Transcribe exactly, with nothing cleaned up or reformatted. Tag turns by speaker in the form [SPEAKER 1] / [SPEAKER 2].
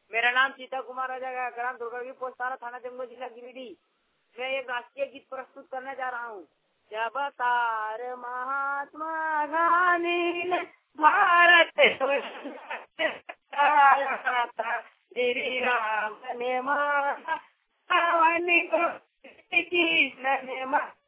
[SPEAKER 1] मेरा नाम सीता कुमार राजा का, ग्राम दुर्गावी, पोस्ट तारा, थाना जंगल, जिला गिरिडीह। मैं एक राष्ट्रीय गीत प्रस्तुत करने जा रहा हूँ। जब तार महात्मा गांधी ने भारत श्री राम ने माना, रावण को कृष्ण ने माना।